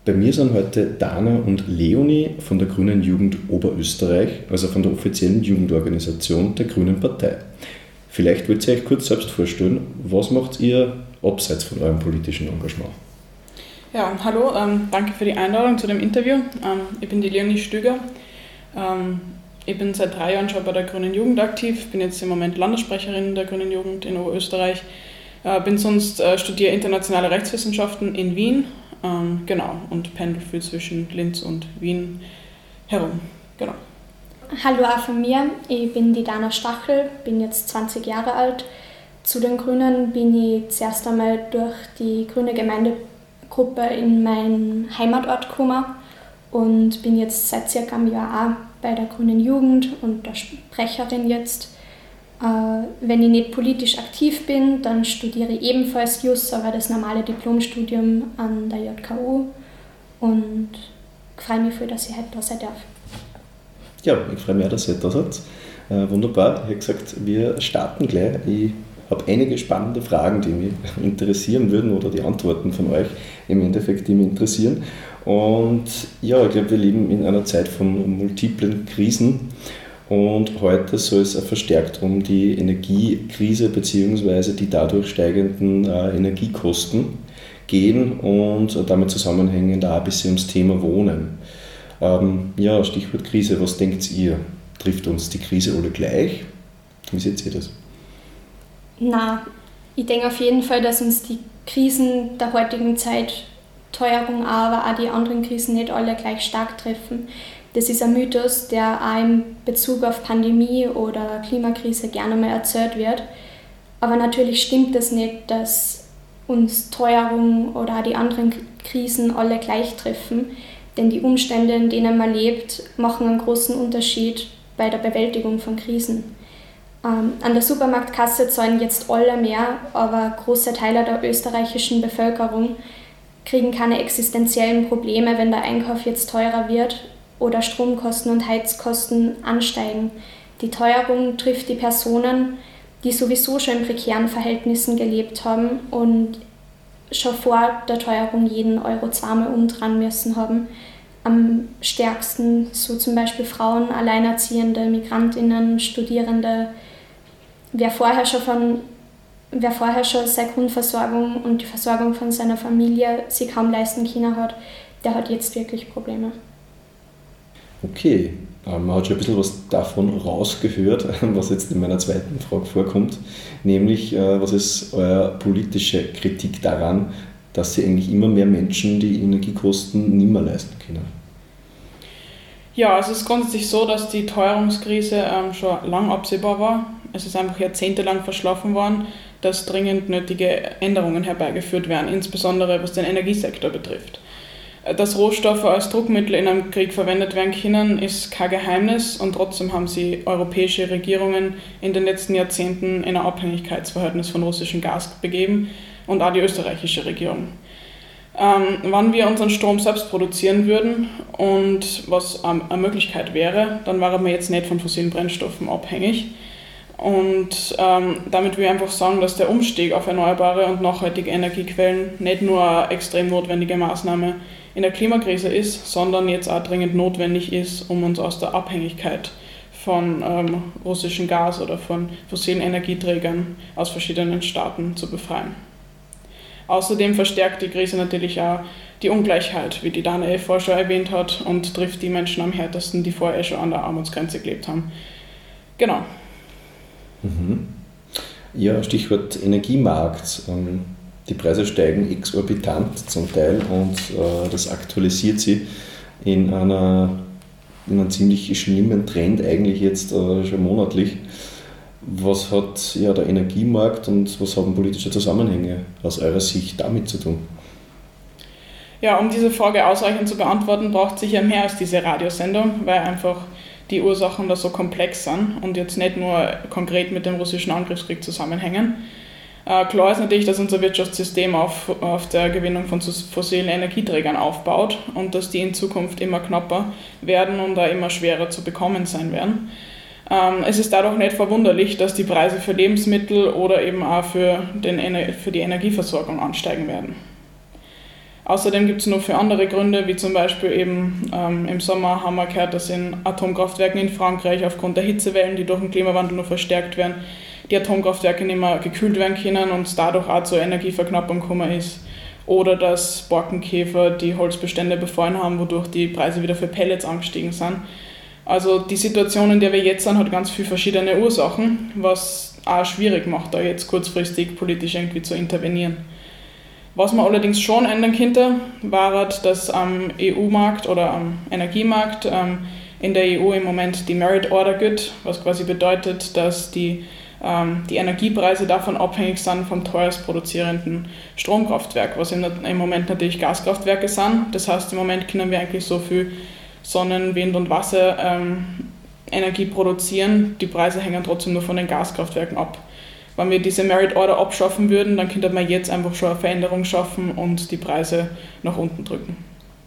Bei mir sind heute Dana und Leonie von der Grünen Jugend Oberösterreich, also von der offiziellen Jugendorganisation der Grünen Partei. Vielleicht wollt ihr euch kurz selbst vorstellen, was macht ihr abseits von eurem politischen Engagement? Ja, hallo, danke für die Einladung zu dem Interview. Ich bin die Leonie Stüger. Ich bin seit 3 Jahren schon bei der Grünen Jugend aktiv, bin jetzt im Moment Landessprecherin der Grünen Jugend in Oberösterreich. Studiere internationale Rechtswissenschaften in Wien, und pendel viel zwischen Linz und Wien herum, genau. Hallo auch von mir, ich bin die Dana Stachel, bin jetzt 20 Jahre alt. Zu den Grünen bin ich zuerst einmal durch die grüne Gemeindegruppe in meinen Heimatort gekommen und bin jetzt seit circa einem Jahr auch bei der Grünen Jugend und der Sprecherin jetzt. Wenn ich nicht politisch aktiv bin, dann studiere ich ebenfalls Jus, aber das normale Diplomstudium an der JKU und freue mich viel, dass ich heute da sein darf. Ja, ich freue mich auch, dass ihr da seid. Wunderbar, ich habe gesagt, wir starten gleich. Ich habe einige spannende Fragen, die mich interessieren würden oder die Antworten von euch im Endeffekt, die mich interessieren. Und ja, ich glaube, wir leben in einer Zeit von multiplen Krisen. Und heute soll es verstärkt um die Energiekrise bzw. die dadurch steigenden Energiekosten gehen und damit zusammenhängend auch ein bisschen ums Thema Wohnen. Stichwort Krise, was denkt ihr? Trifft uns die Krise alle gleich? Wie seht ihr das? Nein, ich denke auf jeden Fall, dass uns die Krisen der heutigen Zeit, Teuerung, aber auch die anderen Krisen nicht alle gleich stark treffen. Das ist ein Mythos, der auch in Bezug auf Pandemie oder Klimakrise gerne mal erzählt wird. Aber natürlich stimmt es nicht, dass uns Teuerung oder auch die anderen Krisen alle gleich treffen. Denn die Umstände, in denen man lebt, machen einen großen Unterschied bei der Bewältigung von Krisen. An der Supermarktkasse zahlen jetzt alle mehr, aber große Teile der österreichischen Bevölkerung kriegen keine existenziellen Probleme, wenn der Einkauf jetzt teurer wird oder Stromkosten und Heizkosten ansteigen. Die Teuerung trifft die Personen, die sowieso schon in prekären Verhältnissen gelebt haben und schon vor der Teuerung jeden Euro zweimal umdrehen müssen haben. Am stärksten so zum Beispiel Frauen, Alleinerziehende, Migrantinnen, Studierende. Wer vorher schon seine Grundversorgung und die Versorgung von seiner Familie sich kaum leisten können hat, der hat jetzt wirklich Probleme. Okay, man hat schon ein bisschen was davon rausgehört, was jetzt in meiner zweiten Frage vorkommt, nämlich was ist eure politische Kritik daran, dass sich eigentlich immer mehr Menschen die Energiekosten nicht mehr leisten können? Ja, es ist grundsätzlich so, dass die Teuerungskrise schon lang absehbar war. Es ist einfach jahrzehntelang verschlafen worden, dass dringend nötige Änderungen herbeigeführt werden, insbesondere was den Energiesektor betrifft. Dass Rohstoffe als Druckmittel in einem Krieg verwendet werden können, ist kein Geheimnis und trotzdem haben sie europäische Regierungen in den letzten Jahrzehnten in ein Abhängigkeitsverhältnis von russischem Gas begeben und auch die österreichische Regierung. Wenn wir unseren Strom selbst produzieren würden und was eine Möglichkeit wäre, dann wären wir jetzt nicht von fossilen Brennstoffen abhängig. Und damit will ich einfach sagen, dass der Umstieg auf erneuerbare und nachhaltige Energiequellen nicht nur eine extrem notwendige Maßnahme in der Klimakrise ist, sondern jetzt auch dringend notwendig ist, um uns aus der Abhängigkeit von russischem Gas oder von fossilen Energieträgern aus verschiedenen Staaten zu befreien. Außerdem verstärkt die Krise natürlich auch die Ungleichheit, wie die Dana vorher schon erwähnt hat, und trifft die Menschen am härtesten, die vorher schon an der Armutsgrenze gelebt haben. Genau. Ja, Stichwort Energiemarkt. Die Preise steigen exorbitant zum Teil und das aktualisiert sich in einem ziemlich schlimmen Trend eigentlich jetzt schon monatlich. Was hat der Energiemarkt und was haben politische Zusammenhänge aus eurer Sicht damit zu tun? Ja, um diese Frage ausreichend zu beantworten, braucht es sicher mehr als diese Radiosendung, weil einfach die Ursachen da so komplex sind und jetzt nicht nur konkret mit dem russischen Angriffskrieg zusammenhängen. Klar ist natürlich, dass unser Wirtschaftssystem auf der Gewinnung von fossilen Energieträgern aufbaut und dass die in Zukunft immer knapper werden und da immer schwerer zu bekommen sein werden. Es ist dadurch nicht verwunderlich, dass die Preise für Lebensmittel oder eben auch für die Energieversorgung ansteigen werden. Außerdem gibt es noch für andere Gründe, wie zum Beispiel eben im Sommer haben wir gehört, dass in Atomkraftwerken in Frankreich aufgrund der Hitzewellen, die durch den Klimawandel noch verstärkt werden, die Atomkraftwerke nicht mehr gekühlt werden können und es dadurch auch zur Energieverknappung gekommen ist. Oder dass Borkenkäfer die Holzbestände befallen haben, wodurch die Preise wieder für Pellets angestiegen sind. Also die Situation, in der wir jetzt sind, hat ganz viele verschiedene Ursachen, was auch schwierig macht, da jetzt kurzfristig politisch irgendwie zu intervenieren. Was man allerdings schon ändern könnte, war, dass am EU-Markt oder am Energiemarkt in der EU im Moment die Merit Order gilt, was quasi bedeutet, dass die Energiepreise davon abhängig sind vom teuerst produzierenden Stromkraftwerk, was im Moment natürlich Gaskraftwerke sind. Das heißt, im Moment können wir eigentlich so viel Sonnen-, Wind- und Wasserenergie produzieren. Die Preise hängen trotzdem nur von den Gaskraftwerken ab. Wenn wir diese Merit Order abschaffen würden, dann könnte man jetzt einfach schon eine Veränderung schaffen und die Preise nach unten drücken.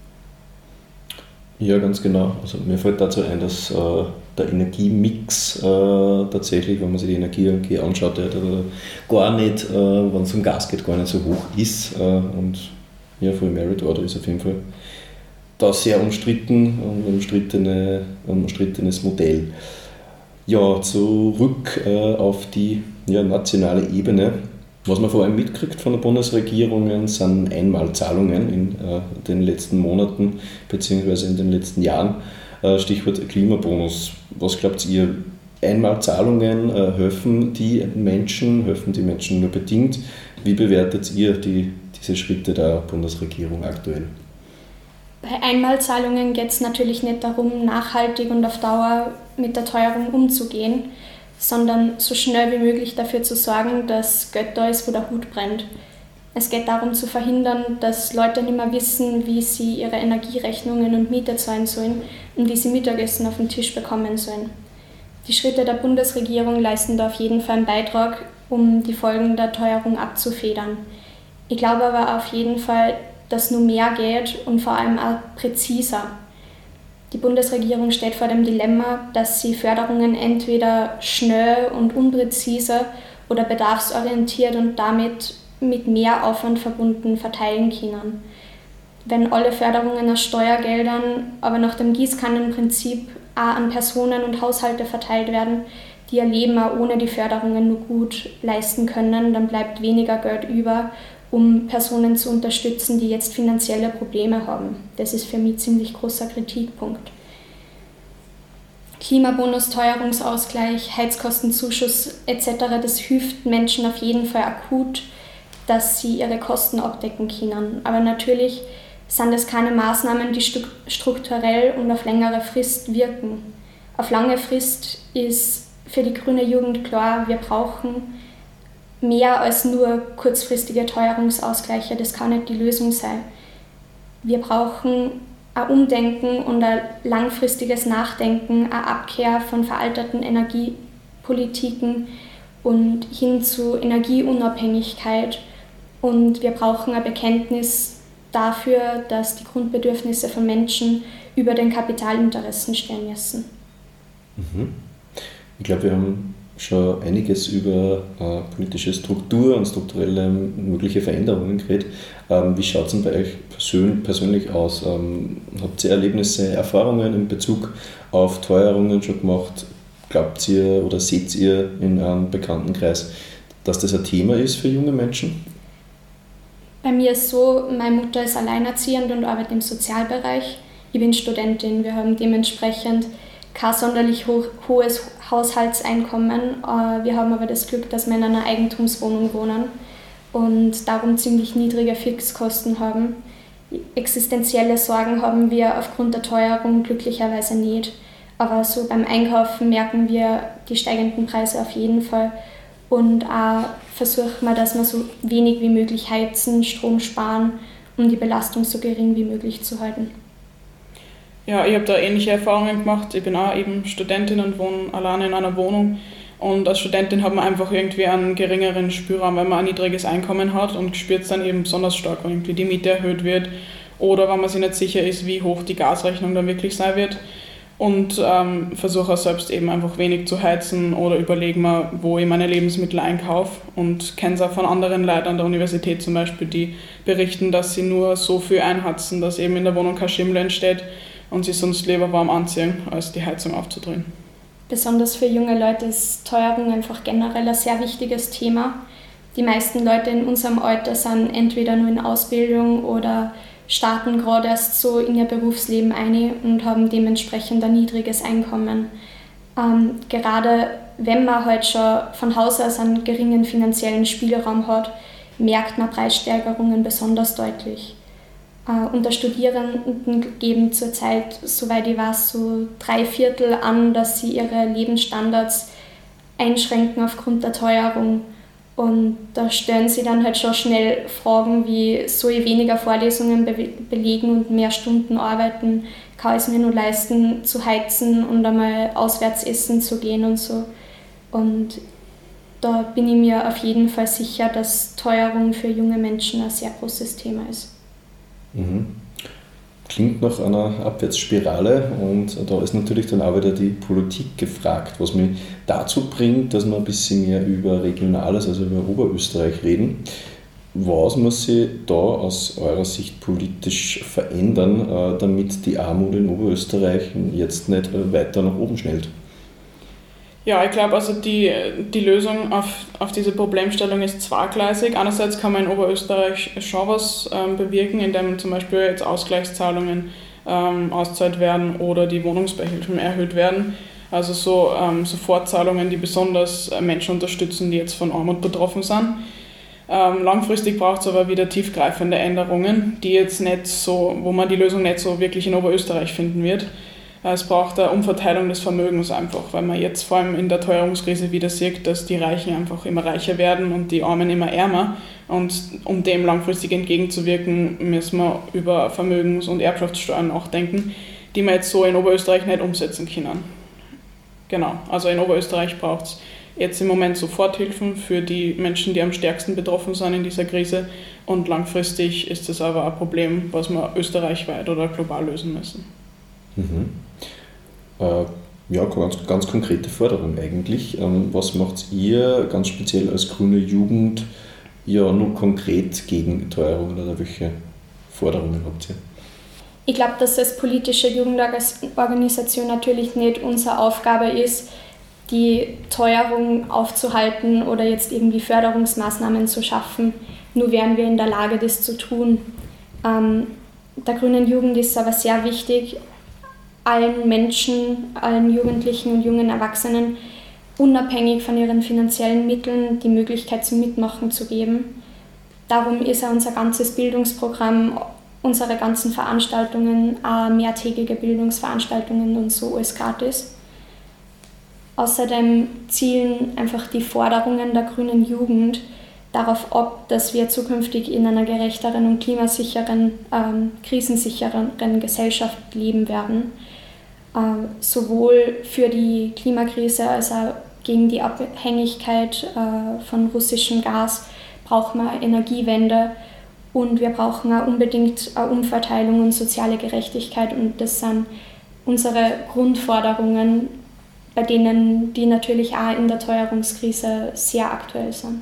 Ja, ganz genau. Also mir fällt dazu ein, dass der Energiemix tatsächlich, wenn man sich die Energie anschaut, gar nicht, wenn es um Gas geht, gar nicht so hoch ist. Und ja, für Merit Order ist auf jeden Fall da sehr umstritten und ein umstrittenes Modell. Ja, zurück auf die nationale Ebene. Was man vor allem mitkriegt von der Bundesregierung sind Einmalzahlungen in den letzten Monaten bzw. in den letzten Jahren. Stichwort Klimabonus. Was glaubt ihr? Einmalzahlungen helfen die Menschen nur bedingt? Wie bewertet ihr diese Schritte der Bundesregierung aktuell? Bei Einmalzahlungen geht es natürlich nicht darum, nachhaltig und auf Dauer mit der Teuerung umzugehen, sondern so schnell wie möglich dafür zu sorgen, dass Geld da ist, wo der Hut brennt. Es geht darum zu verhindern, dass Leute nicht mehr wissen, wie sie ihre Energierechnungen und Miete zahlen sollen und wie sie Mittagessen auf den Tisch bekommen sollen. Die Schritte der Bundesregierung leisten da auf jeden Fall einen Beitrag, um die Folgen der Teuerung abzufedern. Ich glaube aber auf jeden Fall, dass nur mehr geht und vor allem auch präziser. Die Bundesregierung steht vor dem Dilemma, dass sie Förderungen entweder schnell und unpräzise oder bedarfsorientiert und damit mit mehr Aufwand verbunden verteilen können. Wenn alle Förderungen aus Steuergeldern aber nach dem Gießkannenprinzip auch an Personen und Haushalte verteilt werden, die ihr Leben auch ohne die Förderungen nur gut leisten können, dann bleibt weniger Geld über, um Personen zu unterstützen, die jetzt finanzielle Probleme haben. Das ist für mich ein ziemlich großer Kritikpunkt. Klimabonus, Teuerungsausgleich, Heizkostenzuschuss etc., das hilft Menschen auf jeden Fall akut, dass sie ihre Kosten abdecken können. Aber natürlich sind es keine Maßnahmen, die strukturell und auf längere Frist wirken. Auf lange Frist ist für die grüne Jugend klar, wir brauchen mehr als nur kurzfristige Teuerungsausgleiche, das kann nicht die Lösung sein. Wir brauchen ein Umdenken und ein langfristiges Nachdenken, eine Abkehr von veralterten Energiepolitiken und hin zu Energieunabhängigkeit. Und wir brauchen ein Bekenntnis dafür, dass die Grundbedürfnisse von Menschen über den Kapitalinteressen stehen müssen. Ich glaube, wir haben schon einiges über politische Struktur und strukturelle mögliche Veränderungen geredet. Wie schaut es denn bei euch persönlich aus? Habt ihr Erlebnisse, Erfahrungen in Bezug auf Teuerungen schon gemacht? Glaubt ihr oder seht ihr in einem Bekanntenkreis, dass das ein Thema ist für junge Menschen? Bei mir ist so, meine Mutter ist alleinerziehend und arbeitet im Sozialbereich. Ich bin Studentin, wir haben dementsprechend kein sonderlich hohes Haushaltseinkommen. Wir haben aber das Glück, dass wir in einer Eigentumswohnung wohnen und darum ziemlich niedrige Fixkosten haben. Existenzielle Sorgen haben wir aufgrund der Teuerung glücklicherweise nicht. Aber so beim Einkaufen merken wir die steigenden Preise auf jeden Fall. Und auch versuchen wir, dass wir so wenig wie möglich heizen, Strom sparen, um die Belastung so gering wie möglich zu halten. Ja, ich habe da ähnliche Erfahrungen gemacht. Ich bin auch eben Studentin und wohne alleine in einer Wohnung. Und als Studentin hat man einfach irgendwie einen geringeren Spielraum, weil man ein niedriges Einkommen hat und spürt es dann eben besonders stark, wenn irgendwie die Miete erhöht wird oder wenn man sich nicht sicher ist, wie hoch die Gasrechnung dann wirklich sein wird. und versuche auch selbst eben einfach wenig zu heizen oder überlege mir, wo ich meine Lebensmittel einkaufe, und kenne es auch von anderen Leuten an der Universität zum Beispiel, die berichten, dass sie nur so viel einheizen, dass eben in der Wohnung kein Schimmel entsteht und sie sonst lieber warm anziehen, als die Heizung aufzudrehen. Besonders für junge Leute ist Teuerung einfach generell ein sehr wichtiges Thema. Die meisten Leute in unserem Alter sind entweder nur in Ausbildung oder starten gerade erst so in ihr Berufsleben ein und haben dementsprechend ein niedriges Einkommen. Gerade wenn man halt schon von Haus aus einen geringen finanziellen Spielraum hat, merkt man Preissteigerungen besonders deutlich. Unter Studierenden geben zurzeit, soweit ich weiß, so 3/4 an, dass sie ihre Lebensstandards einschränken aufgrund der Teuerung. Und da stellen sie dann halt schon schnell Fragen wie, soll ich weniger Vorlesungen belegen und mehr Stunden arbeiten? Kann ich es mir nur leisten, zu heizen und einmal auswärts essen zu gehen und so? Und da bin ich mir auf jeden Fall sicher, dass Teuerung für junge Menschen ein sehr großes Thema ist. Mhm. Klingt nach einer Abwärtsspirale, und da ist natürlich dann auch wieder die Politik gefragt, was mich dazu bringt, dass wir ein bisschen mehr über Regionales, also über Oberösterreich reden. Was muss sich da aus eurer Sicht politisch verändern, damit die Armut in Oberösterreich jetzt nicht weiter nach oben schnellt? Ja, ich glaube, also die Lösung auf diese Problemstellung ist zweigleisig. Einerseits kann man in Oberösterreich schon was bewirken, indem zum Beispiel jetzt Ausgleichszahlungen auszahlt werden oder die Wohnungsbeihilfen erhöht werden. Also so Sofortzahlungen, die besonders Menschen unterstützen, die jetzt von Armut betroffen sind. Langfristig braucht es aber wieder tiefgreifende Änderungen, die jetzt nicht so, wo man die Lösung nicht so wirklich in Oberösterreich finden wird. Es braucht eine Umverteilung des Vermögens einfach, weil man jetzt vor allem in der Teuerungskrise wieder sieht, dass die Reichen einfach immer reicher werden und die Armen immer ärmer. Und um dem langfristig entgegenzuwirken, müssen wir über Vermögens- und Erbschaftssteuern nachdenken, die wir jetzt so in Oberösterreich nicht umsetzen können. Genau, also in Oberösterreich braucht es jetzt im Moment Soforthilfen für die Menschen, die am stärksten betroffen sind in dieser Krise. Und langfristig ist das aber ein Problem, was wir österreichweit oder global lösen müssen. Mhm. Ja, ganz konkrete Forderung eigentlich. Was macht ihr ganz speziell als grüne Jugend ja nur konkret gegen Teuerung, oder welche Forderungen habt ihr? Ich glaube, dass als politische Jugendorganisation natürlich nicht unsere Aufgabe ist, die Teuerung aufzuhalten oder jetzt irgendwie Förderungsmaßnahmen zu schaffen. Nur wären wir in der Lage, das zu tun. Der grünen Jugend ist aber sehr wichtig, allen Menschen, allen Jugendlichen und jungen Erwachsenen unabhängig von ihren finanziellen Mitteln die Möglichkeit zum Mitmachen zu geben. Darum ist auch unser ganzes Bildungsprogramm, unsere ganzen Veranstaltungen, auch mehrtägige Bildungsveranstaltungen und so alles gratis. Außerdem zielen einfach die Forderungen der grünen Jugend darauf ab, dass wir zukünftig in einer gerechteren und klimasicheren, krisensicheren Gesellschaft leben werden. Sowohl für die Klimakrise als auch gegen die Abhängigkeit von russischem Gas brauchen wir Energiewende, und wir brauchen auch unbedingt eine Umverteilung und soziale Gerechtigkeit, und das sind unsere Grundforderungen, bei denen die natürlich auch in der Teuerungskrise sehr aktuell sind.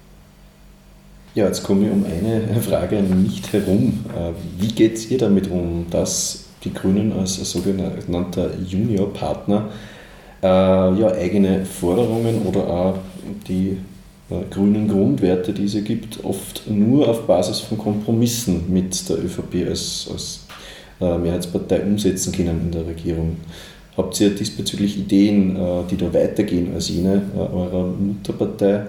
Ja, jetzt komme ich um eine Frage nicht herum. Wie geht ihr damit um, dass die Grünen als sogenannter Juniorpartner eigene Forderungen oder auch die grünen Grundwerte, die es gibt, oft nur auf Basis von Kompromissen mit der ÖVP als Mehrheitspartei umsetzen können in der Regierung? Habt ihr diesbezüglich Ideen, die da weitergehen als jene eurer Mutterpartei?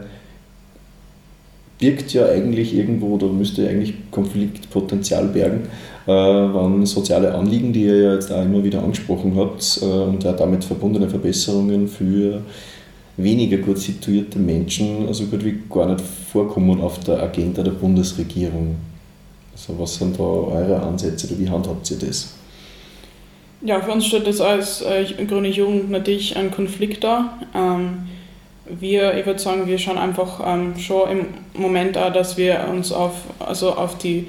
Birgt ja eigentlich irgendwo, oder müsste eigentlich Konfliktpotenzial bergen, wenn soziale Anliegen, die ihr ja jetzt auch immer wieder angesprochen habt, und auch damit verbundene Verbesserungen für weniger gut situierte Menschen so gut wie gar nicht vorkommen auf der Agenda der Bundesregierung. Also was sind da eure Ansätze, oder wie handhabt ihr das? Ja, für uns steht das als grüne Jugend natürlich ein Konflikt da. Ich würde sagen, wir schauen einfach schon im Moment auch, dass wir uns auf die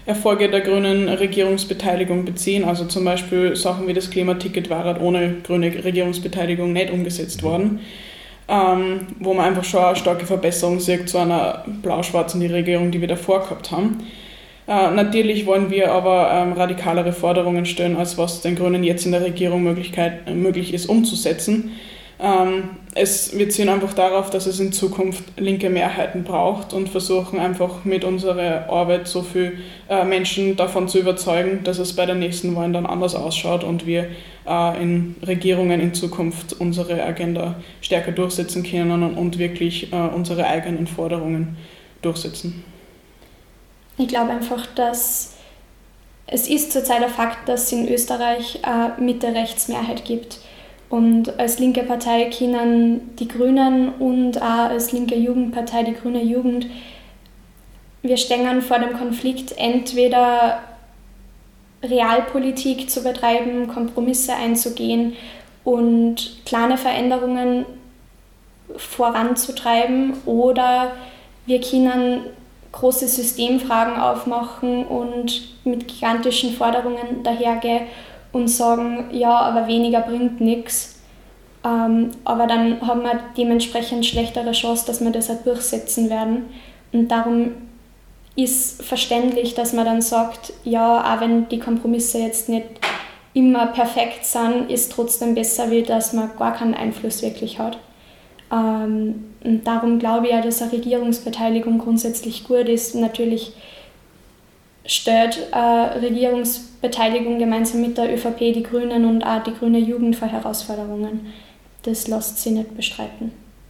Erfolge der grünen Regierungsbeteiligung beziehen. Also zum Beispiel Sachen wie das Klimaticket war halt ohne grüne Regierungsbeteiligung nicht umgesetzt worden. Wo man einfach schon eine starke Verbesserung sieht zu einer blau-schwarzen Regierung, die wir davor gehabt haben. Natürlich wollen wir aber radikalere Forderungen stellen, als was den Grünen jetzt in der Regierung möglich ist umzusetzen. Wir zielen einfach darauf, dass es in Zukunft linke Mehrheiten braucht und versuchen einfach mit unserer Arbeit so viele Menschen davon zu überzeugen, dass es bei den nächsten Wahlen dann anders ausschaut und wir in Regierungen in Zukunft unsere Agenda stärker durchsetzen können und wirklich unsere eigenen Forderungen durchsetzen. Ich glaube einfach, dass es ist zurzeit ein Fakt, dass es in Österreich eine Mitte-Rechts-Mehrheit gibt. Und als linke Partei können die Grünen und auch als linke Jugendpartei die Grüne Jugend, wir stehen vor dem Konflikt, entweder Realpolitik zu betreiben, Kompromisse einzugehen und kleine Veränderungen voranzutreiben, oder wir können große Systemfragen aufmachen und mit gigantischen Forderungen dahergehen und sagen, ja, aber weniger bringt nichts. Aber dann haben wir dementsprechend schlechtere Chance, dass wir das auch durchsetzen werden. Und darum ist verständlich, dass man dann sagt, ja, auch wenn die Kompromisse jetzt nicht immer perfekt sind, ist trotzdem besser, wie dass man gar keinen Einfluss wirklich hat. Und darum glaube ich ja, dass eine Regierungsbeteiligung grundsätzlich gut ist. Natürlich stellt Regierungsbeteiligung gemeinsam mit der ÖVP, die Grünen und auch die grüne Jugend vor Herausforderungen. Das lässt sich nicht bestreiten.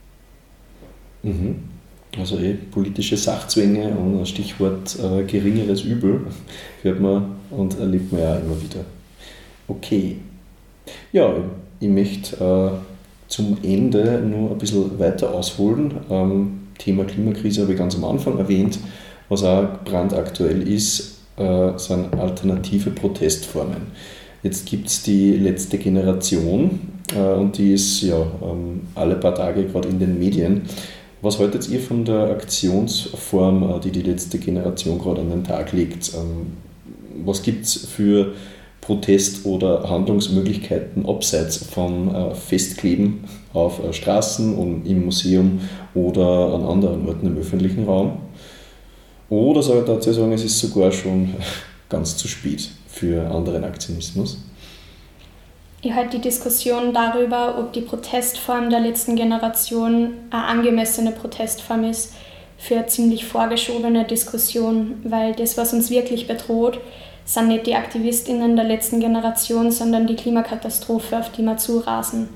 Also politische Sachzwänge und ein Stichwort geringeres Übel hört man und erlebt man ja immer wieder. Okay. Ja, ich möchte zum Ende nur ein bisschen weiter ausholen. Thema Klimakrise habe ich ganz am Anfang erwähnt. Was auch brandaktuell ist, sind alternative Protestformen. Jetzt gibt es die letzte Generation und die ist ja alle paar Tage gerade in den Medien. Was haltet ihr von der Aktionsform, die letzte Generation gerade an den Tag legt? Was gibt es für Protest- oder Handlungsmöglichkeiten abseits vom Festkleben auf Straßen und im Museum oder an anderen Orten im öffentlichen Raum? Oder soll ich dazu sagen, es ist sogar schon ganz zu spät für anderen Aktionismus? Ich halte die Diskussion darüber, ob die Protestform der letzten Generation eine angemessene Protestform ist, für eine ziemlich vorgeschobene Diskussion, weil das, was uns wirklich bedroht, sind nicht die AktivistInnen der letzten Generation, sondern die Klimakatastrophe, auf die wir zurasen.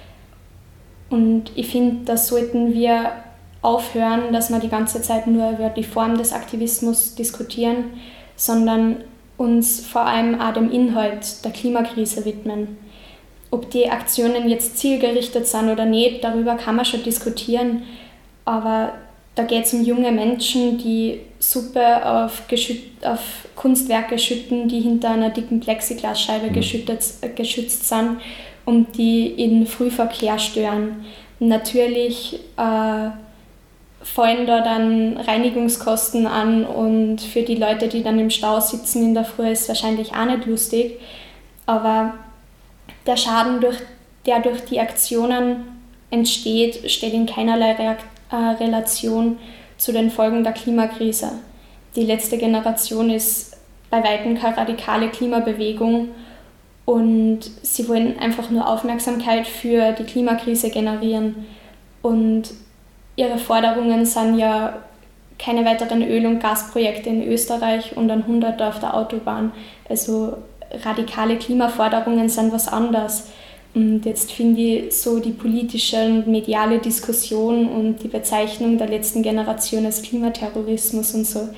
Und ich finde, da sollten wir aufhören, dass wir die ganze Zeit nur über die Form des Aktivismus diskutieren, sondern uns vor allem auch dem Inhalt der Klimakrise widmen. Ob die Aktionen jetzt zielgerichtet sind oder nicht, darüber kann man schon diskutieren, aber da geht es um junge Menschen, die super auf Kunstwerke schütten, die hinter einer dicken Plexiglasscheibe geschützt sind und die in Frühverkehr stören. Natürlich fallen da dann Reinigungskosten an und für die Leute, die dann im Stau sitzen in der Früh, ist es wahrscheinlich auch nicht lustig. Aber der Schaden, der durch die Aktionen entsteht, steht in keinerlei Relation zu den Folgen der Klimakrise. Die letzte Generation ist bei weitem keine radikale Klimabewegung und sie wollen einfach nur Aufmerksamkeit für die Klimakrise generieren. Und ihre Forderungen sind ja keine weiteren Öl- und Gasprojekte in Österreich und ein Hunderter auf der Autobahn. Also radikale Klimaforderungen sind was anderes. Und jetzt finde ich so die politische und mediale Diskussion und die Bezeichnung der letzten Generation als Klimaterrorismus und so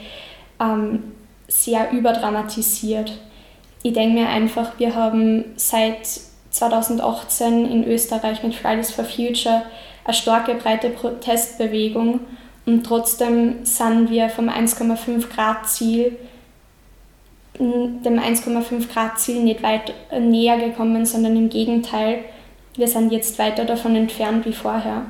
sehr überdramatisiert. Ich denke mir einfach, wir haben seit 2018 in Österreich mit Fridays for Future eine starke, breite Protestbewegung und trotzdem sind wir vom 1,5 Grad Ziel, dem 1,5 Grad Ziel nicht weit näher gekommen, sondern im Gegenteil, wir sind jetzt weiter davon entfernt wie vorher.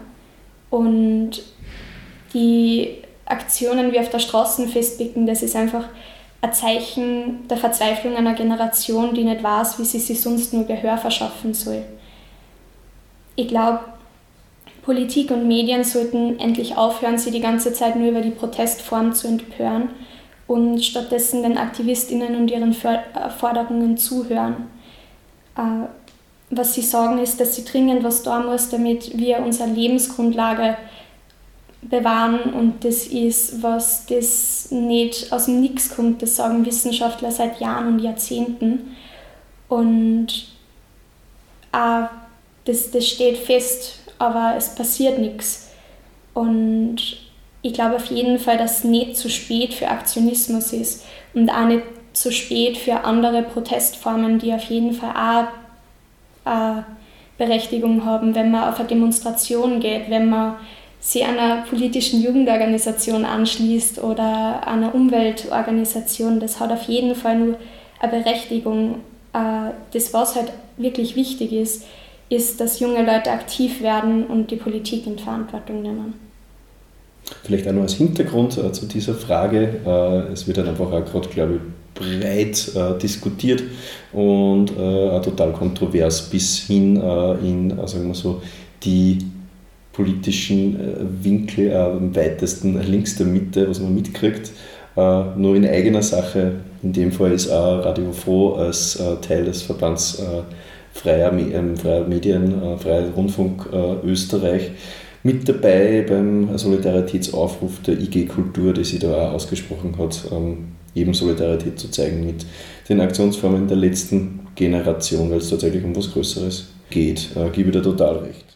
Und die Aktionen wie auf der Straßenfestpicken, das ist einfach ein Zeichen der Verzweiflung einer Generation, die nicht weiß, wie sie sich sonst nur Gehör verschaffen soll. Ich glaube, Politik und Medien sollten endlich aufhören, sie die ganze Zeit nur über die Protestform zu empören und stattdessen den AktivistInnen und ihren Forderungen zuhören. Was sie sagen, ist, dass sie dringend was tun muss, damit wir unsere Lebensgrundlage bewahren, und das ist, was das nicht aus dem Nix kommt, das sagen Wissenschaftler seit Jahren und Jahrzehnten. Und das steht fest, aber es passiert nichts. Und ich glaube auf jeden Fall, dass es nicht zu spät für Aktionismus ist und auch nicht zu spät für andere Protestformen, die auf jeden Fall auch eine Berechtigung haben, wenn man auf eine Demonstration geht, wenn man sich einer politischen Jugendorganisation anschließt oder einer Umweltorganisation. Das hat auf jeden Fall nur eine Berechtigung. Das, was halt wirklich wichtig ist, dass junge Leute aktiv werden und die Politik in Verantwortung nehmen. Vielleicht auch noch als Hintergrund zu dieser Frage. Es wird dann einfach auch gerade, glaube ich, breit diskutiert und auch total kontrovers bis hin in, sagen wir so, die politischen Winkel am weitesten links der Mitte, was man mitkriegt. Nur in eigener Sache, in dem Fall ist auch Radio Froh als Teil des Verbands Freier Medien, Freier Rundfunk Österreich mit dabei beim Solidaritätsaufruf der IG Kultur, die sich da auch ausgesprochen hat, eben Solidarität zu zeigen mit den Aktionsformen der letzten Generation, weil es tatsächlich um was Größeres geht. Gebe ich dir total recht.